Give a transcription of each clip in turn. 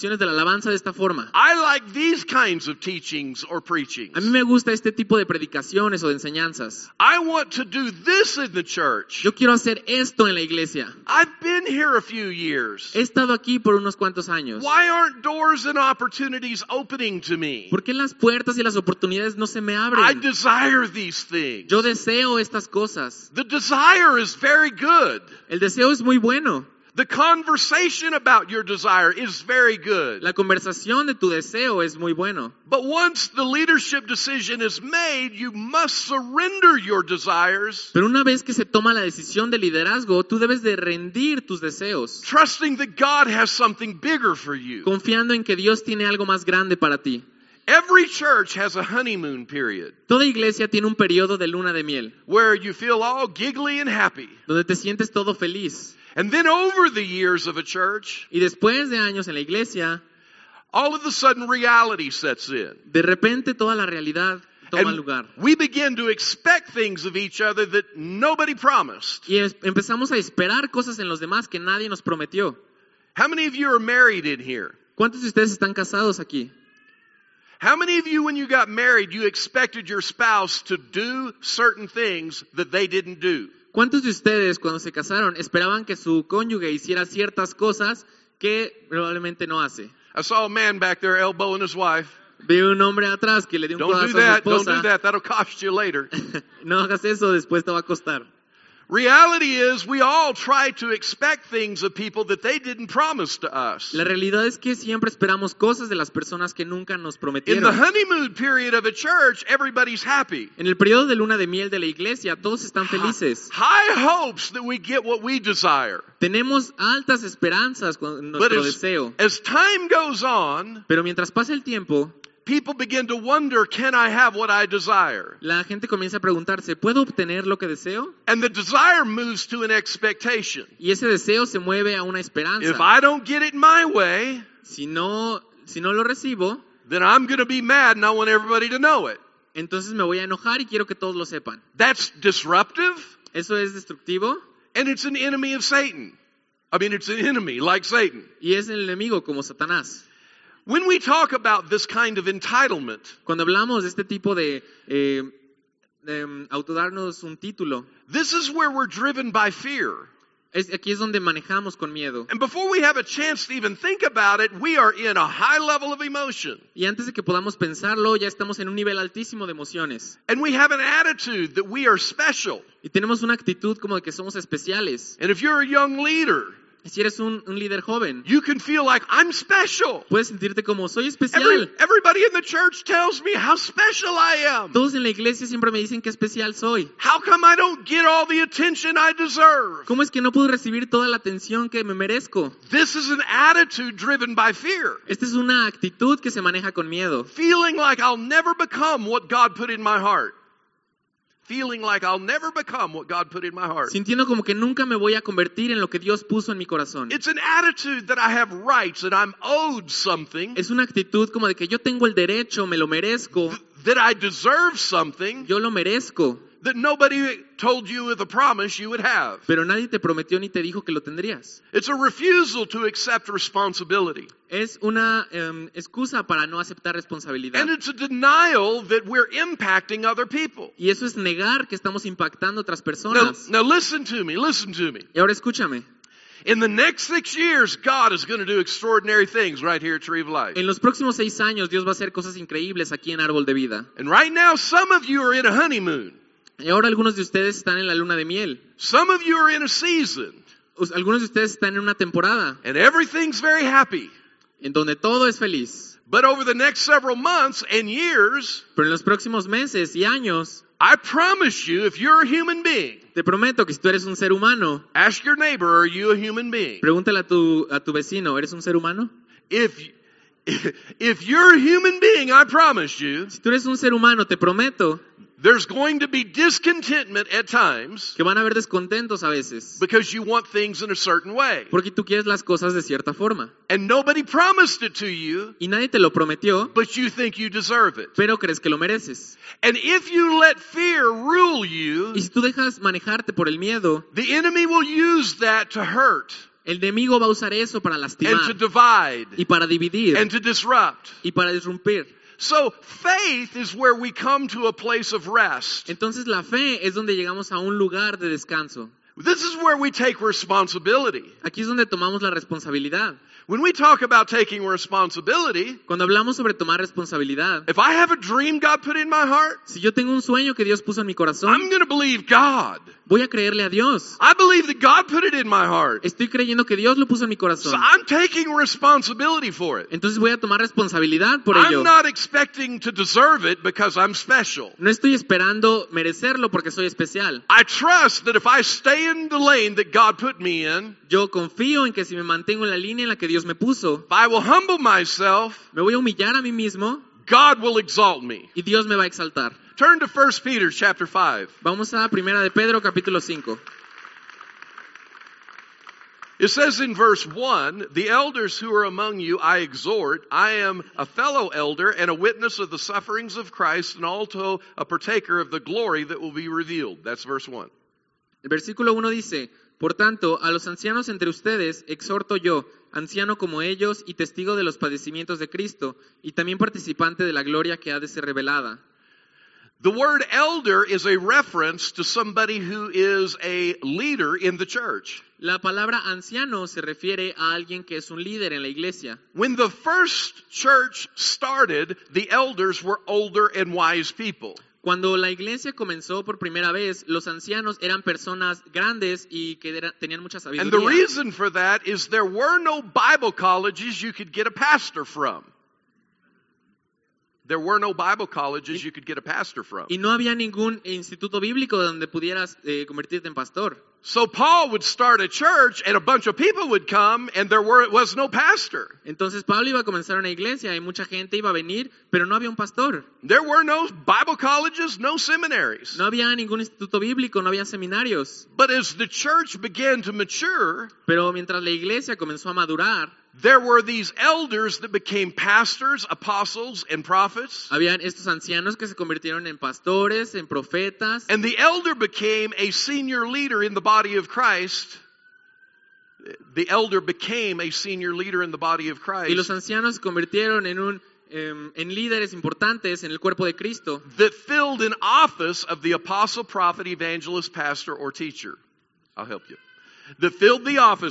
de la alabanza de esta forma. I like these kinds of teachings or preachings. A mí me gusta este tipo de predicaciones o de enseñanzas. I want to do this in the church. Yo quiero hacer esto en la iglesia. I've been here a few years. He estado aquí por unos cuantos años. Why aren't doors and opportunities opening to me? ¿Por qué las puertas y las oportunidades no se me I abren? desire these things. Yo deseo estas cosas. The desire is very good. El deseo es muy bueno. The conversation about your desire is very good. La conversación de tu deseo es muy bueno. But once the leadership decision is made, you must surrender your desires, Pero una vez que se toma la decisión de liderazgo, tú debes de rendir tus deseos, trusting that God has something bigger for you. confiando en que Dios tiene algo más grande para ti. Every church has a honeymoon period Toda iglesia tiene un periodo de luna de miel, where you feel all giggly and happy. donde te sientes todo feliz. And then over the years of a church, Y después de años en la iglesia, all of a sudden reality sets in. de repente toda la realidad toma And lugar. we begin to expect things of each other that nobody promised. Y empezamos a esperar cosas en los demás que nadie nos prometió. How many of you are married in here? ¿Cuántos de ustedes están casados aquí? How many of you, when you got married, you expected your spouse to do certain things that they didn't do? ¿Cuántos de ustedes cuando se casaron esperaban que su cónyuge hiciera ciertas cosas que probablemente no hace? I saw a man back there elbowing his wife. Vi un hombre atrás que le dio un Don't do codazo a su that, don't esposa. do that, that'll cost you later. No hagas eso, después te va a costar. Reality is we all try to expect things of people that they didn't promise to us. La realidad es que siempre esperamos cosas de las personas que nunca nos In the prometieron. honeymoon period of a church, everybody's happy. En el periodo de luna de miel de la iglesia, todos están felices. High hopes that we get what we desire. Tenemos altas esperanzas con But nuestro deseo. as time goes on, Pero mientras pasa el tiempo, people begin to wonder, can I have what I desire? la gente comienza a preguntarse, ¿puedo obtener lo que deseo? And the desire moves to an expectation. Y ese deseo se mueve a una esperanza. If I don't get it my way, Si no lo recibo, then I'm going to be mad and I want everybody to know it. entonces me voy a enojar y quiero que todos lo sepan. That's disruptive, Eso es destructivo and it's an enemy of Satan. I mean, it's an enemy like Satan. y es el enemigo como Satanás. When we talk about this kind of entitlement, Cuando hablamos de este tipo de autodarnos un título, this is where we're driven by fear. aquí es donde manejamos con miedo. And before we have a chance to even think about it, we are in a high level of emotion. Y antes de que podamos pensarlo, ya estamos en un nivel altísimo de emociones. And we have an attitude that we are special. Y tenemos una actitud como de que somos especiales. And if you're a young leader, Y si eres un líder joven, you can feel like I'm special. puedes sentirte como soy especial. Everybody in the church tells me how special I am. Todos en la iglesia siempre me dicen qué especial soy. How come I don't get all the attention I deserve? ¿Cómo es que no puedo recibir toda la atención que me merezco? This is an attitude driven by fear. Esta es una actitud que se maneja con miedo. Feeling like I'll never become what God put in my heart. Feeling like I'll never become what God put in my heart. Sintiendo como que nunca me voy a convertir en lo que Dios puso en mi corazón. It's an attitude that I have rights, that I'm owed something, Es una actitud como de que yo tengo el derecho, me lo merezco, that I deserve something, yo lo merezco, that nobody told you with a promise you would have. pero nadie te prometió ni te dijo que lo tendrías. It's a refusal to accept responsibility. Es una excusa para no aceptar responsabilidad. And it's a denial that we're impacting other people. Y eso es negar que estamos impactando a otras personas. Now listen to me. Y ahora escúchame. In the next 6 years, God is going to do extraordinary things right here at Tree of Life. En los próximos 6 años Dios va a hacer cosas increíbles aquí en Árbol de Vida. And right now, some of you are in a honeymoon. Y ahora algunos de ustedes están en la luna de miel. Some of you are in a season. Algunos de ustedes están en una temporada And everything's very happy. en donde todo es feliz. But over the next several months and years, Pero en los próximos meses y años, I promise you, if you're a human being, te prometo que si tú eres un ser humano, ask your neighbor, are you a human being? pregúntale a tu vecino, ¿eres un ser humano? If you're a human being, I promise you, Si tú eres un ser humano, te prometo there's going to be discontentment at times que van a haber descontentos a veces, because you want things in a certain way. porque tú quieres las cosas de cierta forma. And nobody promised it to you, Y nadie te lo prometió, but you think you deserve it. pero crees que lo mereces. And if you let fear rule you, Y si tú dejas manejarte por el miedo, the enemy will use that to hurt. El enemigo va a usar eso para and lastimar to divide y para dividir and to disrupt. y para disrumpir. So faith is where we come to a place of rest. Entonces la fe es donde llegamos a un lugar de descanso. This is where we take responsibility. Aquí es donde tomamos la responsabilidad. When we talk about taking responsibility, Cuando hablamos sobre tomar responsabilidad, if I have a dream God put in my heart, si yo tengo un sueño que Dios puso en mi corazón, I'm going to believe God. voy a creerle a Dios. I believe that God put it in my heart. Estoy creyendo que Dios lo puso en mi So corazón. I'm taking responsibility for it. Entonces voy a tomar responsabilidad por ello. I'm not expecting to deserve it because I'm special. No estoy esperando merecerlo porque soy especial. I trust that if I stay in the lane that God put me in, Yo confío en que si me mantengo en la línea en la que Dios me puso, if I will humble myself, me voy a humillar a mí mismo God will exalt me. y Dios me va a exaltar. Turn to 1 Peter chapter 5. Vamos a Primera de Pedro, capítulo 5. It says in verse 1, the elders who are among you I exhort, I am a fellow elder and a witness of the sufferings of Christ and also a partaker of the glory that will be revealed. That's verse 1. El versículo 1 dice, por tanto, a los ancianos entre ustedes exhorto yo, anciano como ellos y testigo de los padecimientos de Cristo, y también participante de la gloria que ha de ser revelada. The word elder is a reference to somebody who is a leader in the church. La palabra anciano se refiere a alguien que es un líder en la iglesia. When the first church started, the elders were older and wise people. Cuando la iglesia comenzó por primera vez, los ancianos eran personas grandes y que tenían mucha And the sabiduría. reason for that is there were no Bible colleges you could get a pastor from. There were no Bible colleges you could get a pastor from. Y no había ningún instituto bíblico donde pudieras convertirte en pastor. So Paul would start a church and a bunch of people would come and there was no pastor. Entonces Pablo iba a comenzar una iglesia y mucha gente iba a venir, pero no había un pastor. There were no Bible colleges, no seminaries. No había ningún instituto bíblico, no había seminarios. But as the church began to mature, Pero mientras la iglesia comenzó a madurar, there were these elders that became pastors, apostles, and prophets. habían estos ancianos que se convirtieron en pastores, en profetas. And the elder became a senior leader in the body of Christ. The elder became a senior leader in the body of Y los Christ ancianos se convirtieron en líderes importantes en el cuerpo de Cristo, that filled an office of the apostle, prophet, evangelist, pastor, or teacher. I'll help you. That filled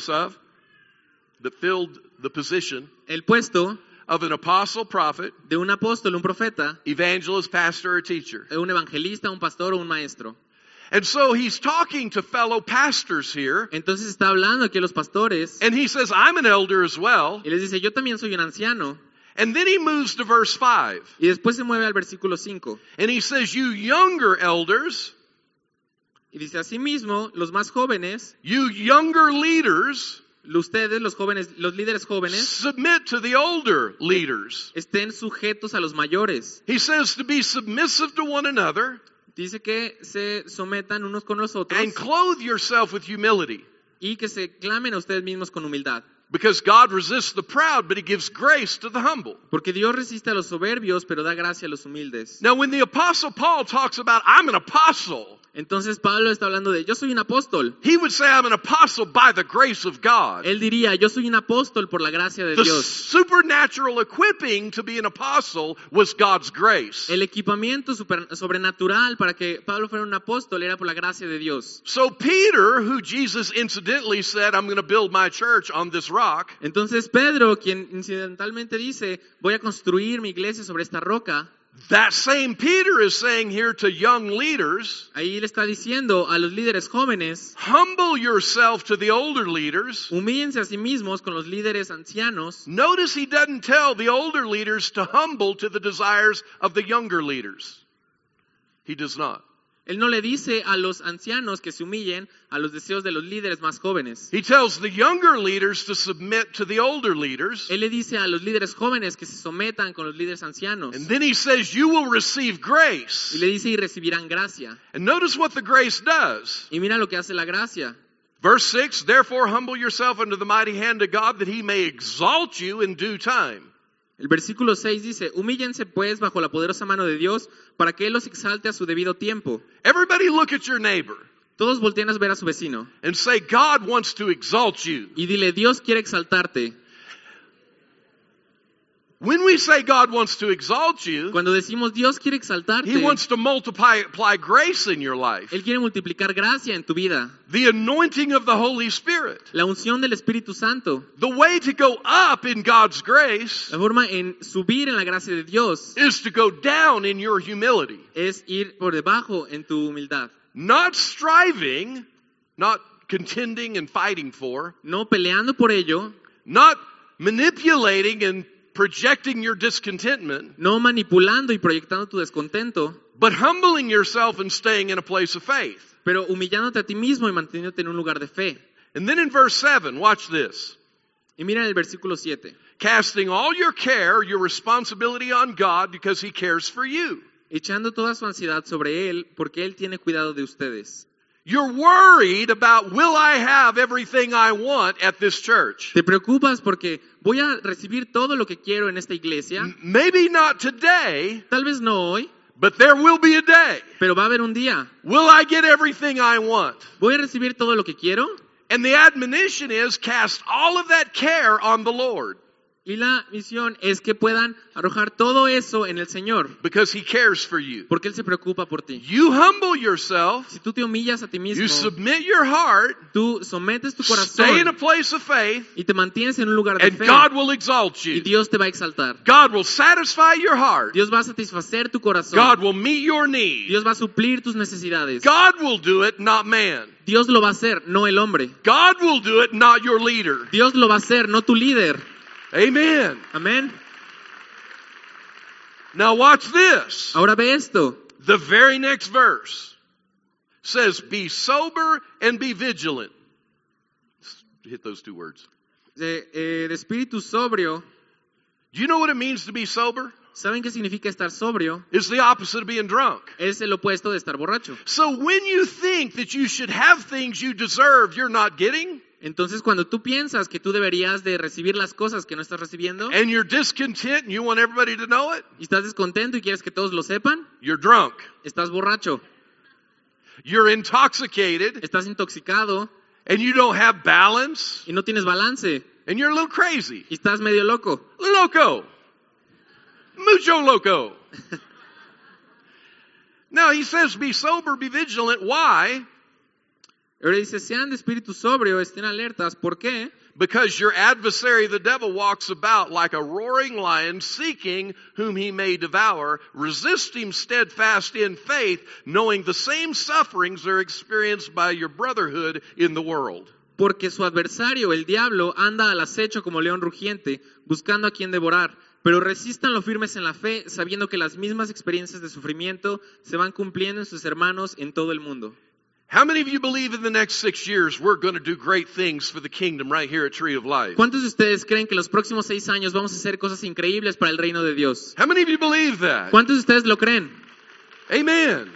the position el puesto of an apostle, prophet, de un apóstol, un profeta, evangelist, pastor, or teacher. de un evangelista, un pastor o un maestro. And so he's talking to fellow pastors here, Entonces está hablando aquí a los pastores and he says, I'm an elder as well. y les dice, yo también soy un anciano. And then he moves to verse 5, Y después se mueve al versículo 5 and he says, you younger elders, y dice, asimismo, los más jóvenes, you younger leaders, ustedes, los jóvenes, los líderes jóvenes, submit to the older leaders. estén sujetos a los mayores. He says to be submissive to one another Dice que se sometan unos con los otros and clothe yourself with humility. y que se clamen a ustedes mismos con humildad. Because God resists the proud, but he gives grace to the humble. Porque Dios resiste a los soberbios, pero da gracia a los humildes. Now, when the apostle Paul talks about, I'm an apostle, Entonces Pablo está hablando de, yo soy un apóstol. he would say, I'm an apostle by the grace of God. Él diría, yo soy un apóstol por la gracia de The Dios. supernatural equipping to be an apostle was God's grace. El equipamiento sobrenatural para que Pablo fuera un apóstol era por la gracia de Dios. So Peter, who Jesus incidentally said, I'm going to build my church on this rock, Entonces Pedro, quien incidentalmente dice, voy a construir mi iglesia sobre esta roca, that same Peter is saying here to young leaders, ahí le está diciendo a los líderes jóvenes, humble yourself to the older leaders. humíllense a sí mismos con los líderes ancianos. Notice he doesn't tell the older leaders to humble to the desires of the younger leaders. He does not. Él no le dice a los ancianos que se humillen a los deseos de los líderes más jóvenes. He tells the younger leaders to submit to the older leaders. Él le dice a los líderes jóvenes que se sometan con los líderes ancianos. And then he says, you will receive grace. Y le dice, y recibirán gracia. And notice what the grace does. Y mira lo que hace la gracia. Verse 6, therefore humble yourself under the mighty hand of God that he may exalt you in due time. El versículo 6 dice, humíllense pues bajo la poderosa mano de Dios para que Él los exalte a su debido tiempo. Everybody look at your neighbor. Todos voltean a ver a su vecino and say, God wants to exalt you. y dile, Dios quiere exaltarte. When we say God wants to exalt you, Cuando decimos Dios quiere exaltarte, He wants to multiply grace in your life. Él quiere multiplicar gracia en tu vida. The anointing of the Holy Spirit. La unción del Espíritu Santo. The way to go up in God's grace La forma en subir en la gracia de Dios is to go down in your humility. es ir por debajo en tu humildad. Not striving, not contending and fighting for, No peleando por ello, not manipulating and projecting your discontentment, no manipulando y proyectando tu descontento, but humbling yourself and staying in a place of faith. pero humillándote a ti mismo y manteniéndote en un lugar de fe. And then in verse 7, watch this. Y mira el versículo 7. Casting all your care, your responsibility on God because He cares for you. Echando toda su ansiedad sobre Él, porque Él tiene cuidado de ustedes. You're worried about, will I have everything I want at this church? Te preocupas porque voy a recibir todo lo que quiero en esta iglesia. Maybe not today, Tal vez no hoy, but there will be a day. pero va a haber un día. Will I get everything I want? ¿Voy a recibir todo lo que quiero? And the admonition is cast all of that care on the Lord Y la misión es que puedan arrojar todo eso en el Señor, because He cares for you. porque Él se preocupa por ti. You humble yourself, Si tú te humillas a ti mismo, you submit your heart, tú sometes tu stay in a corazón place of faith, y te mantienes en un lugar de and fe, God will exalt y you. Dios te va a exaltar. God will satisfy your heart. Dios va a satisfacer tu corazón. God will meet your need. Dios va a suplir tus necesidades. God will do it, not man. Dios lo va a hacer, no el hombre. God will do it, not your leader. Dios lo va a hacer, no tu líder. Amen. Amén. Now watch this. Ahora ve esto. The very next verse says, be sober and be vigilant. Hit those two words. De espíritu sobrio. Do you know what it means to be sober? ¿Saben qué significa estar sobrio? It's the opposite of being drunk. Es el opuesto de estar borracho. So when you think that you should have things you deserve you're not getting, Entonces, cuando tú piensas que tú deberías de recibir las cosas que no estás recibiendo, and you're discontent and you want everybody to know it, y estás descontento y quieres que todos lo sepan, you're drunk. estás borracho, You're intoxicated estás intoxicado and you don't have balance y no tienes balance, and you're a little crazy. y estás medio loco. Loco. Mucho loco. Now he says be sober, be vigilant. Why? Ahora dice, sean de espíritu sobrio, estén alertas. ¿Por qué? Because your adversary, the devil, walks about like a roaring lion, seeking whom he may devour. Resist him steadfast in faith, knowing the same sufferings are experienced by your brotherhood in the world. Porque su adversario, el diablo, anda al acecho como león rugiente, buscando a quien devorar. Pero resístanlo firmes en la fe, sabiendo que las mismas experiencias de sufrimiento se van cumpliendo en sus hermanos en todo el mundo. How many of you believe in the next 6 years we're going to do great things for the kingdom right here at Tree of Life? ¿Cuántos de ustedes creen que los próximos 6 años vamos a hacer cosas increíbles para el reino de Dios? How many of you believe that? ¿Cuántos de ustedes lo creen? Amen.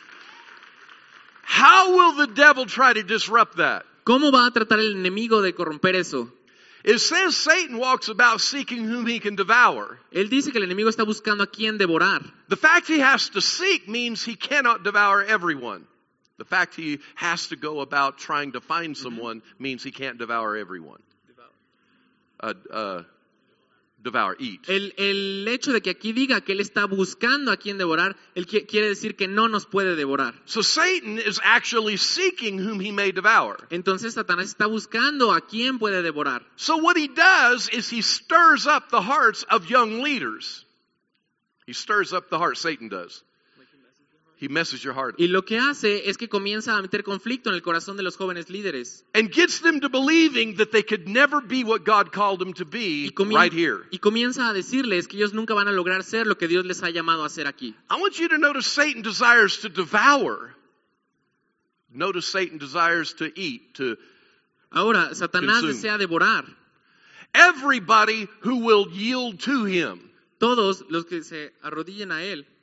How will the devil try to disrupt that? ¿Cómo va a tratar el enemigo de corromper eso? It says Satan walks about seeking whom he can devour. Él dice que el enemigo está buscando a quien devorar. The fact he has to seek means he cannot devour everyone. The fact he has to go about trying to find someone means he can't devour everyone. Devour, eat. El hecho de que aquí diga que él está buscando a quien devorar, él quiere decir que no nos puede devorar. So Satan is actually seeking whom he may devour. Entonces Satanás está buscando a quien puede devorar. So what he does is he stirs up the hearts of young leaders. He stirs up the heart, Satan does. He messes your heart. Y lo que hace es que comienza a meter conflicto en el corazón de los jóvenes líderes. And gets them to believing that they could never be what God called them to be right here. Y comienza a decirles que ellos nunca van a lograr ser lo que Dios les ha llamado a hacer aquí. I want you to notice Satan desires to devour. Notice Satan desires to eat, to Ahora, Satanás consume. desea devorar. Everybody who will yield to him. Todos los que se arrodillen a él.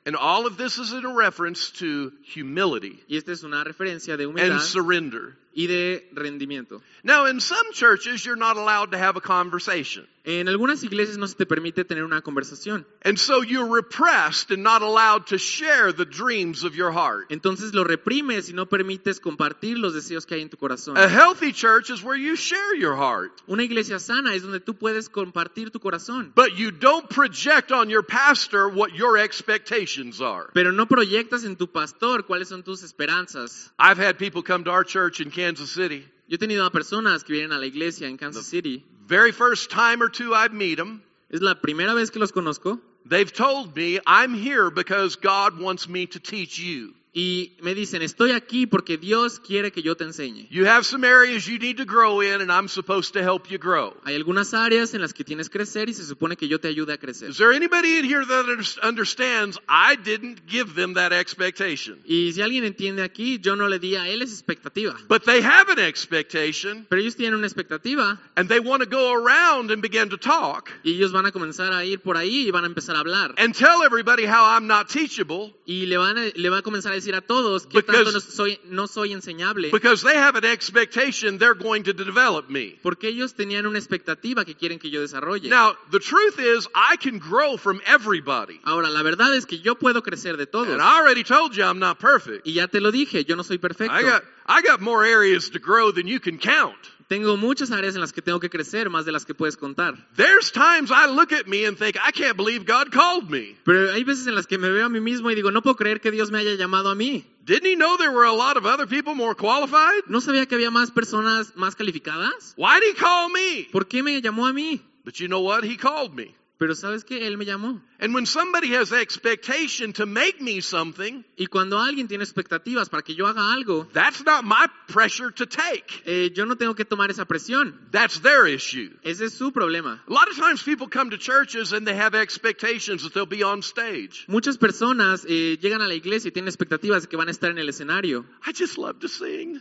And all of this is in a reference to humility Y esta es una referencia de and humildad surrender. y de rendimiento. Now, in some churches, you're not allowed to have a conversation. En algunas iglesias no se te permite tener una conversación. And so you're repressed and not allowed to share the dreams of your heart. Entonces lo reprimes y no permites compartir los deseos que hay en tu corazón. A healthy church is where you share your heart. Una iglesia sana es donde tú puedes compartir tu corazón. But you don't project on your pastor what your expectations are. Pero no proyectas en tu pastor cuáles son tus esperanzas. I've had people come to our church in Kansas City. Yo he tenido a personas que vienen a la iglesia en Kansas City. Very first time or two I meet them, Es la primera vez que los conozco. they've told me, I'm here because God wants me to teach you. Y me dicen, estoy aquí porque Dios quiere que yo te enseñe. You have some areas you need to grow in, and I'm supposed to help you grow. Hay algunas áreas en las que tienes que crecer y se supone que yo te ayude a crecer. Is there anybody in here that understands I didn't give them that expectation? Y si alguien entiende aquí, yo no le di a él esa expectativa. But they have an expectation, Pero ellos tienen una expectativa and they want to go around and begin to talk y ellos van a comenzar a ir por ahí y van a empezar a hablar. and tell everybody how I'm not teachable Y le va a comenzar a decir a todos que tanto no soy enseñable. because they have an expectation they're going to develop me. Porque ellos tenían una expectativa que quieren que yo desarrolle. Now, the truth is I can grow from everybody. Ahora, la verdad es que yo puedo crecer de todos. And I already told you I'm not perfect. Y ya te lo dije, yo no soy perfecto. I got more areas to grow than you can count. Tengo muchas áreas en las que tengo que crecer, más de las que puedes contar. There's times I look at me and think, I can't believe God called me. Pero hay veces en las que me veo a mí mismo y digo, no puedo creer que Dios me haya llamado a mí. Didn't he know there were a lot of other people more qualified? ¿No sabía que había más personas más calificadas? Why did he call me? ¿Por qué me llamó a mí? But you know what? He called me. Pero ¿sabes qué? Él me llamó. And when somebody has expectation to make me something, Y cuando alguien tiene expectativas para que yo haga algo, that's not my pressure to take. yo no tengo que tomar esa presión. That's their issue. Ese es su problema. A lot of times people come to churches and they have expectations that they'll be on stage. Muchas personas llegan a la iglesia y tienen expectativas de que van a estar en el escenario. I just love to sing.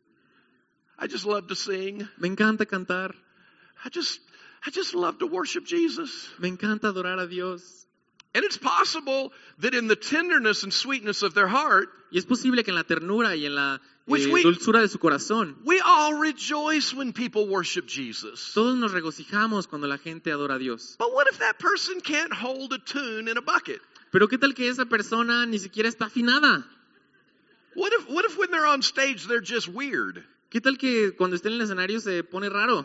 I just love to sing. Me encanta cantar. I just love to worship Jesus. Me encanta adorar a Dios. And it's possible that in the tenderness and sweetness of their heart, Y es posible que en la ternura y en la Which we- dulzura de su corazón, we all rejoice when people worship Jesus. todos nos regocijamos cuando la gente adora a Dios. But what if that person can't hold a tune in a bucket? Pero ¿qué tal que esa persona ni siquiera está afinada? What if when they're on stage they're just weird? ¿Qué tal que cuando esté en el escenario se pone raro?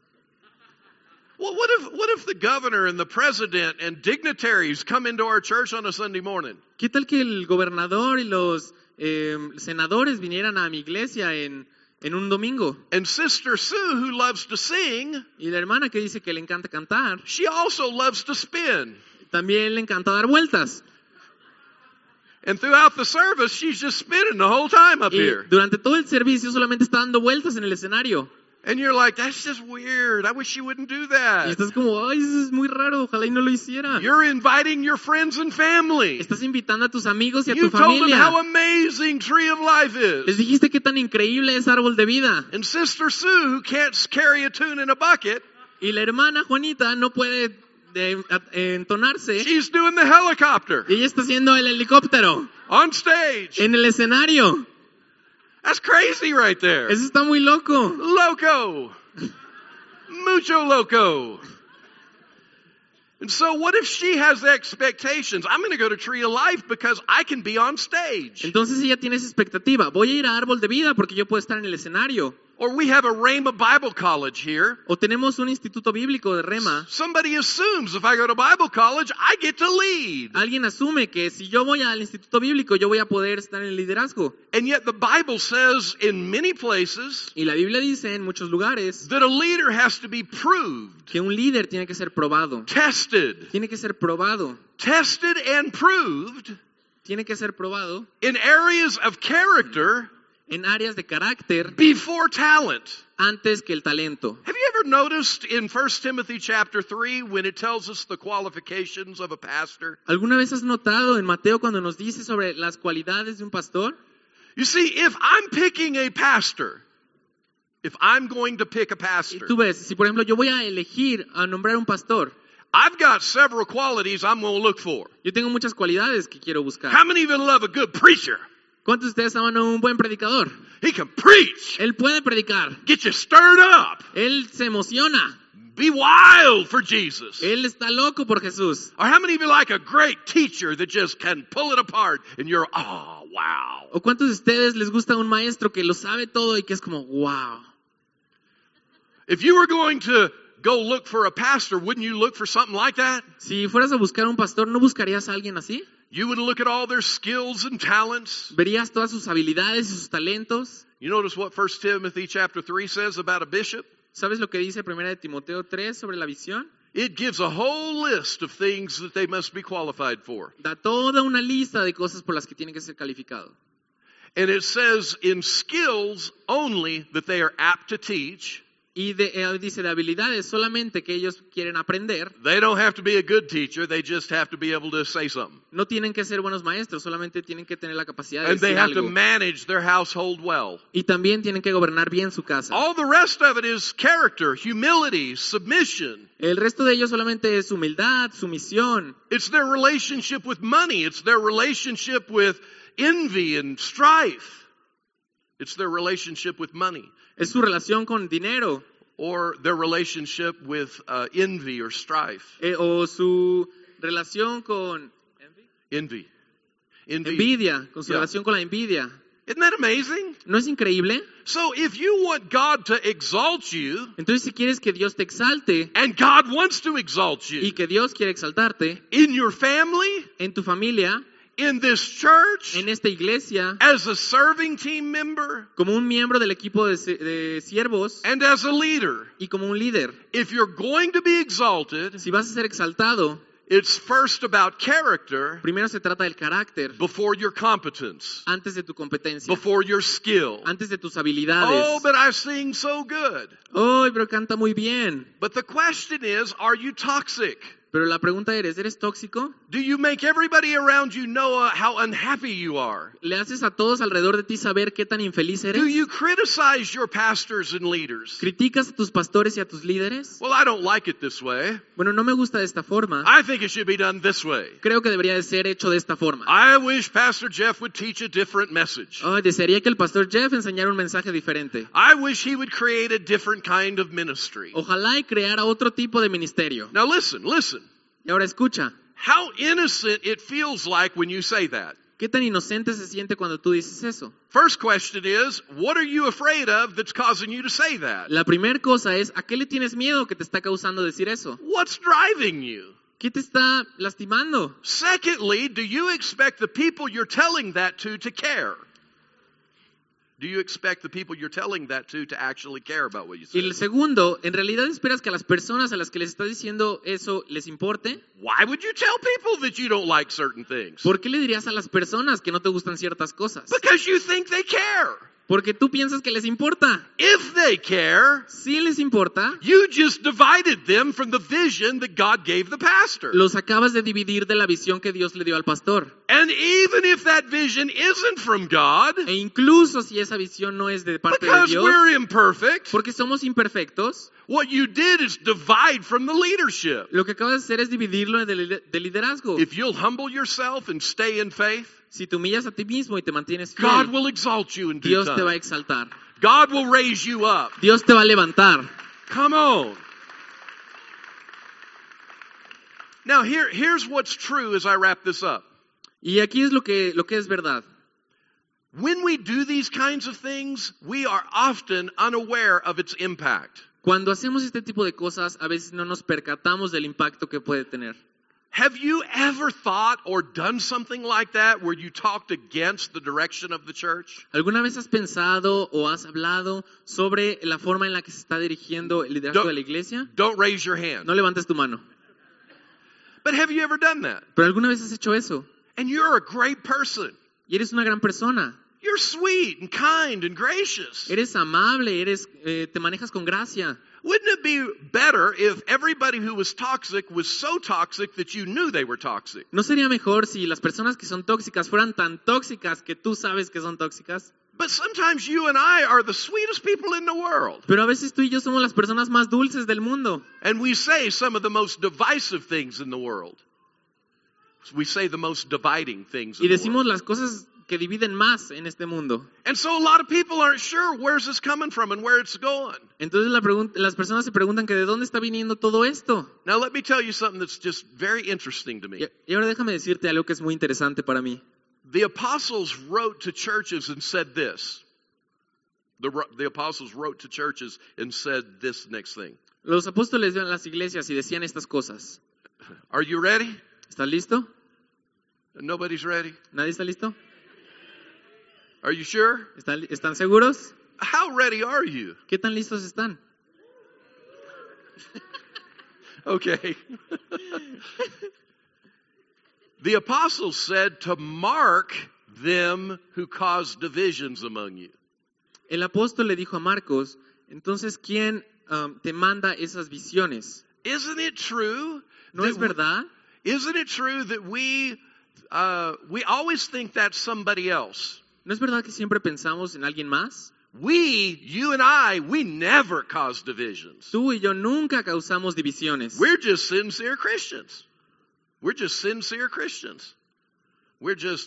Well, what if the governor and the president and dignitaries come into our church on a Sunday morning? ¿Qué tal que el gobernador y los senadores vinieran a mi iglesia en un domingo? And Sister Sue, who loves to sing, Y la hermana que dice que le encanta cantar, she also loves to spin. también le encanta dar vueltas. And throughout the service, she's just spinning the whole time up Y here. durante todo el servicio solamente está dando vueltas en el escenario. And you're like, that's just weird. I wish she wouldn't do Y that. estás como, ay, eso es muy raro, ojalá y no lo hiciera. You're inviting your friends and family. Estás invitando a tus amigos y a tu You told them how familia. amazing Tree of Life Les is. dijiste qué tan increíble es árbol de vida. And Sister Sue, who can't carry a tune in a bucket, Y la hermana Juanita no puede entonarse. she's doing the helicopter Y ella está haciendo el helicóptero on stage. en el escenario. That's crazy right there. Eso está muy loco. Loco. Mucho loco. And so what if she has expectations? I'm going to go to Tree of Life because I can be on stage. Entonces ella tiene esa expectativa. Voy a ir a árbol de vida porque yo puedo estar en el escenario. Or we have a Rhema Bible College here. O tenemos un instituto bíblico de Rema. Somebody assumes if I go to Bible college, I get to lead. Alguien asume que si yo voy al instituto bíblico, yo voy a poder estar en el liderazgo. And yet the Bible says in many places Y la Biblia dice en muchos lugares that a leader has to be proved, que un líder tiene que ser probado. tested, Tiene que ser probado. tested and proved Tiene que ser probado in areas of character en áreas de carácter before talent. antes que el talento. Have you ever noticed in 1 Timothy chapter 3 when it tells us the qualifications of a pastor? ¿Alguna vez has notado en Mateo cuando nos dice sobre las cualidades de un pastor? You see, if I'm picking a pastor, if I'm going to pick a Y pastor, tú ves, si por ejemplo yo voy a elegir a nombrar un pastor, I've got several qualities I'm going to look for. Yo tengo muchas cualidades que quiero buscar. How many of you love a good preacher? ¿Cuántos de ustedes aman a un buen predicador? He can preach. Él puede predicar. Get you stirred up. Él se emociona. Be wild for Jesus. Él está loco por Jesús. Or how many of you like a great teacher that just can pull it apart and you're, oh, wow. ¿O cuántos de ustedes les gusta un maestro que lo sabe todo y que es como, wow? If you were going to go look for a pastor, wouldn't you look for something like that? Si fueras a buscar un pastor, ¿no buscarías a alguien así? You would look at all their skills and talents. ¿Verías todas sus habilidades y sus talentos? You notice what 1 Timothy chapter 3 says about a bishop? ¿Sabes lo que dice 1 de Timoteo 3 sobre la visión? It gives a whole list of things that they must be qualified for. Da toda una lista de cosas por las que tienen que ser calificados. And it says in skills only that they are apt to teach. Y dice de habilidades solamente que ellos quieren aprender. They don't have to be a good teacher. They just have to be able to say something. No tienen que ser buenos maestros, solamente tienen que tener la capacidad de And they decir have to algo. manage their household well. Y también tienen que gobernar bien su casa. All the rest of it is character, humility, submission. El resto de ellos solamente es humildad, sumisión. It's their relationship with money. It's their relationship with envy and strife. It's their relationship with money. Es su relación con dinero. Or their relationship with envy or strife. O su relación con Envy. envidia, con su Yeah. relación con la envidia. Isn't that amazing? ¿No es increíble? So if you want God to exalt you, Entonces, si quieres que Dios te exalte and God wants to exalt y you que Dios quiere exaltarte in your family, en tu familia, in this church, en esta iglesia, as a serving team member, como un miembro del equipo de siervos and as a leader, y como un líder, if you're going to be exalted, si vas a ser exaltado, it's first about character primero se trata del carácter before your competence, antes de tu competencia, before your skill. antes de tus Oh, habilidades. but I sing so good. ¡Oh, pero canta muy bien! But the question is, are you toxic? Pero la pregunta ¿eres tóxico? Do you make everybody around you know how unhappy you are? ¿Le haces a todos alrededor de ti saber qué tan infeliz Do eres? you criticize your pastors and leaders? ¿Criticas a tus pastores y a tus líderes? Well, I don't like it this way. Bueno, no me gusta de esta forma. I think it should be done this way. Creo que debería de ser hecho de esta forma. I wish Pastor Jeff would teach a different message. Oh, desearía que el pastor Jeff enseñara un mensaje diferente. I wish he would create a different kind of ministry. Ojalá y creara otro tipo de ministerio. Now listen. Y ahora escucha, How innocent it feels like when you say that. ¿qué tan inocente se siente cuando tú dices eso? First question is, what are you afraid of that's causing you to say that? La primera cosa es, ¿a qué le tienes miedo que te está causando decir eso? What's driving you? ¿Qué te está lastimando? Secondly, do you expect the people you're telling that to care? Do you expect the people you're telling that to actually care about what you Y say? el segundo, ¿en realidad esperas que a las personas a las que les estás diciendo eso les importe? Why would you tell people that you don't like certain things? ¿Por qué le dirías a las personas que no te gustan ciertas cosas? Because you think they care. Porque tú piensas que les importa. If they care, Si les importa, you just divided them from the vision that God gave the pastor. los acabas de dividir de la visión que Dios le dio al pastor. And even if that vision isn't from God, E incluso si esa visión no es de parte de because Dios, we're imperfect, porque somos imperfectos, what you did is divide from the leadership. lo que acabas de hacer es dividirlo de liderazgo. If you'll humble yourself and stay in faith, Si te humillas a ti mismo y te mantienes God fiel, will exalt you in due Dios te va a time. exaltar. God will raise you up. Dios te va a levantar. Come on. Now here's what's true as I wrap this up. Y aquí es lo que es verdad. When we do these kinds of things, we are often unaware of its impact. Cuando hacemos este tipo de cosas, a veces no nos percatamos del impacto que puede tener. Have you ever thought or done something like that where you talked against the direction of the church? ¿Alguna vez has pensado o has hablado sobre la forma en la que se está dirigiendo el liderazgo de la iglesia? Don't raise your hand. No levantes tu mano. But have you ever done that? ¿Pero alguna vez has hecho eso? And you're a great person. Y eres una gran persona. You're sweet and kind and gracious. Eres amable, te manejas con gracia. Wouldn't it be better if everybody who was toxic was so toxic that you knew they were toxic? ¿No sería mejor si las personas que son tóxicas fueran tan tóxicas que tú sabes que son tóxicas? But sometimes you and I are the sweetest people in the world. Pero a veces tú y yo somos las personas más dulces del mundo. And we say some of the most divisive things in the world. We say the most dividing things in Y the decimos world. las cosas que dividen más en este mundo. And so a lot of people aren't sure where's this coming from and where it's going. Entonces las personas se preguntan que de dónde está viniendo todo esto. Now let me tell you something that's just very interesting to me. Y ahora déjame decirte algo que es muy interesante para mí. The apostles wrote to churches and said this. The apostles wrote to churches and said this next thing. Los apóstoles iban a las iglesias y decían estas cosas. Are you ready? ¿Estás listo? Nobody's ready. ¿Nadie está listo? Are you sure? ¿Están seguros? How ready are you? ¿Qué tan listos están? Okay. The apostles said to mark them who cause divisions among you. El apóstol le dijo a Marcos, entonces, ¿quién te manda esas visiones? Isn't it true? ¿No es verdad? Isn't it true that we always think that's somebody else? ¿No es verdad que siempre pensamos en alguien más? You and I, we never cause divisions. Tú y yo nunca causamos divisiones. We're just sincere Christians. We're just sincere Christians. We're just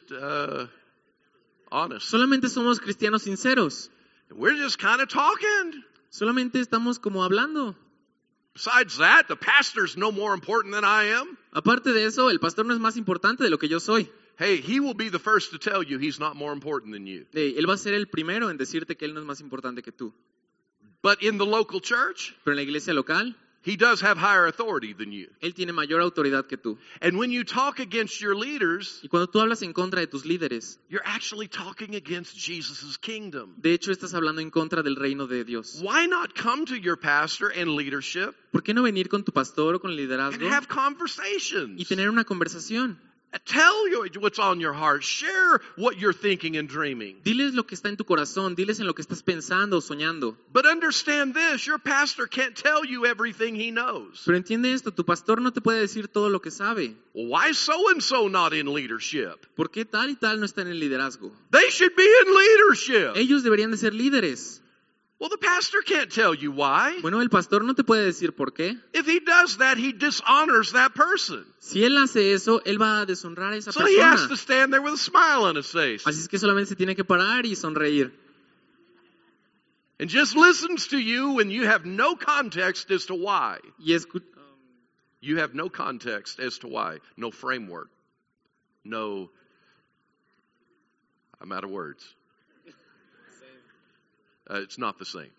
honest. Solamente somos cristianos sinceros. We're just kind of talking. Solamente estamos como hablando. Besides that, the pastor's no more important than I am. Aparte de eso, el pastor no es más importante de lo que yo soy. Hey, he will be the first to tell you he's not more important than you. Él va a ser el primero en decirte que él no es más importante que tú. But in the local church, Pero en la iglesia local, he does have higher authority than you. él tiene mayor autoridad que tú. And when you talk against your leaders, Y cuando tú hablas en contra de tus líderes, you're actually talking against Jesus' kingdom. de hecho estás hablando en contra del reino de Dios. Why not come to your pastor and leadership ¿Por qué no venir con tu pastor o con el and liderazgo have conversations? y tener una conversación? Tell you what's on your heart. Share what you're thinking and dreaming. Diles lo que está en tu corazón, diles en lo que estás pensando o soñando. But understand this, your pastor can't tell you everything he knows. Pero entiende esto, tu pastor no te puede decir todo lo que sabe. Well, why is so-and-so not in leadership? ¿Por qué tal y tal no está en el liderazgo? They should be in leadership. Ellos deberían de ser líderes. Well, the pastor can't tell you why. Bueno, el pastor no te puede decir por qué. If he does that, he dishonors that person. Si él hace eso, él va a deshonrar a esa So he has to persona. stand there with a smile on his face. Así es que solamente se tiene que parar y sonreír. And just listens to you when you have no context as to why. Y You have no context as to why. No framework. No. I'm out of words. It's not the same.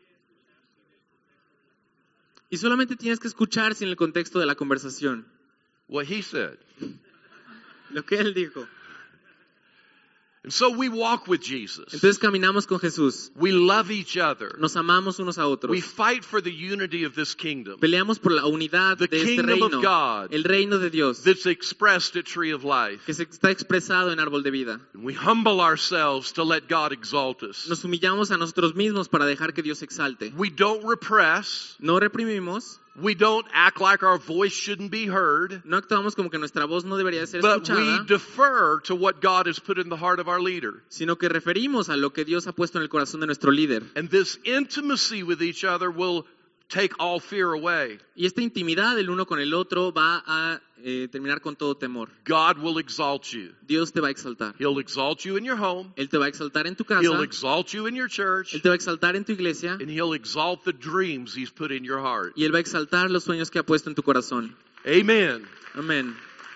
Y solamente tienes que escuchar sin el contexto de la conversación. What he said. Lo que él dijo. And so we walk with Jesus. Entonces caminamos con Jesús. We love each other. Nos amamos unos a otros. We fight for the unity of this kingdom. Peleamos por la unidad The de este kingdom of reino. God. El reino de Dios. That's expressed at Tree of Life. Que se está expresado en Árbol de Vida. And we humble ourselves to let God exalt us. Nos humillamos a nosotros mismos para dejar que Dios exalte. We don't repress. No reprimimos. We don't act like our voice shouldn't be heard. No actuamos como que nuestra voz no debería ser But we escuchada, defer to what God has put in the heart of our leader. sino que referimos a lo que Dios ha puesto en el corazón de nuestro líder. And this intimacy with each other will take all fear away. Y esta intimidad del uno con el otro va a terminar con todo temor. God will exalt you. Dios te va a exaltar. He'll exalt you in your home. Él te va a exaltar en tu casa. He'll exalt you in your church. Él te va a exaltar en tu iglesia. And he'll exalt the dreams he's put in your heart. Y Él va a exaltar los sueños que ha puesto en tu corazón. Amen. Amén.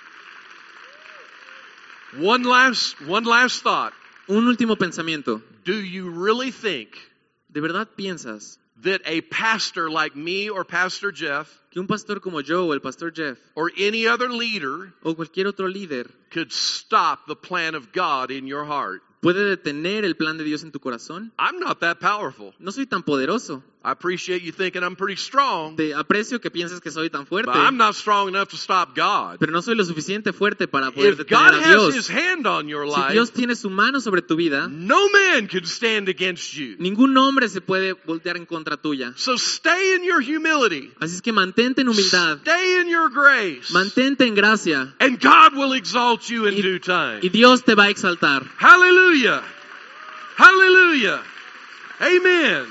One last thought. Un último pensamiento. Do you really think ¿De verdad piensas that a pastor like me or Pastor Jeff que un pastor como yo o el pastor Jeff or any other leader o cualquier otro líder could stop the plan of God in your heart? puede detener el plan de Dios en tu corazón? I'm not that powerful. No soy tan poderoso. I appreciate you thinking I'm pretty strong, Te aprecio que pienses que soy tan fuerte, but I'm not strong enough to stop God. pero no soy lo suficiente fuerte para poder If detener God a has His Dios. hand on your Si life, Dios tiene su mano sobre tu vida, no man can stand against you. ningún hombre se puede voltear en contra tuya. So stay in your humility. Así es que mantente en humildad, Stay in your grace. mantente en gracia, And God will exalt you in due time. y Dios te va a exaltar. Hallelujah. Hallelujah. Amen.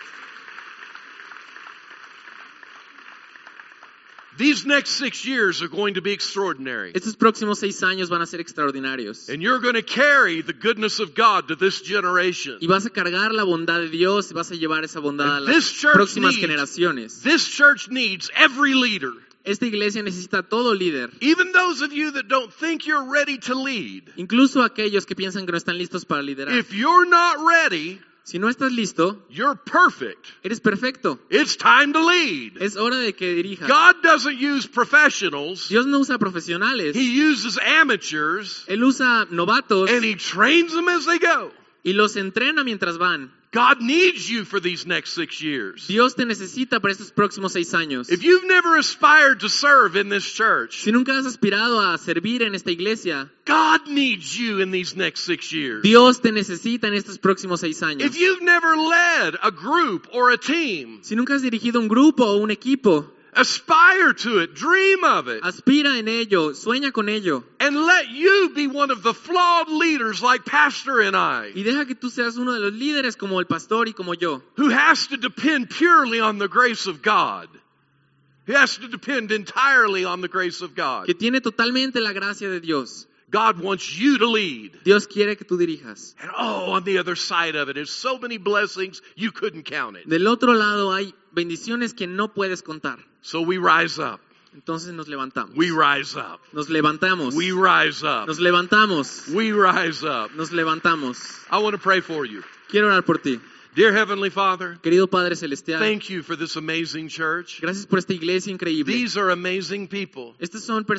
These next 6 years are going to be extraordinary. Estos próximos 6 años van a ser extraordinarios. And you're going to carry the goodness of God to this generation. Y vas a cargar la bondad de Dios y vas a llevar esa bondad a And las this church próximas needs- generaciones. This church needs every leader. Esta iglesia necesita a todo líder, Even those of you that don't think you're ready to lead. incluso aquellos que piensan que no están listos para liderar. If you're not ready, Si no estás listo, you're perfect. eres perfecto. It's time to lead. Es hora de que dirijas. God doesn't use professionals. Dios no usa profesionales. He uses amateurs Él usa novatos and he trains them as they go. y los entrena mientras van. God needs you for these next 6 years. Dios te necesita para estos próximos 6 años. If you've never aspired to serve in this church, Si nunca has aspirado a servir en esta iglesia, God needs you in these next 6 years. Dios te necesita en estos próximos 6 años. If you've never led a group or a team, Si nunca has dirigido un grupo o un equipo, aspire to it, dream of it, aspira en ello, sueña con ello. and let you be one of the flawed leaders like Pastor and I, Y deja que tú seas uno de los líderes como el pastor y como yo, who has to depend purely on the grace of God. He has to depend entirely on the grace of God. que tiene totalmente la gracia de Dios. God wants you to lead. Dios quiere que tú dirijas. And on the other side of it is so many blessings you couldn't count it. Del otro lado hay bendiciones que no puedes contar. So we rise up. Entonces nos levantamos. We rise up. Nos levantamos. We rise up. Nos levantamos. We rise up. Nos levantamos. I want to pray for you. Quiero orar por ti. Dear Heavenly Father, Querido Padre Celestial, thank you for this amazing church. gracias por esta iglesia increíble. These are amazing people. Estas son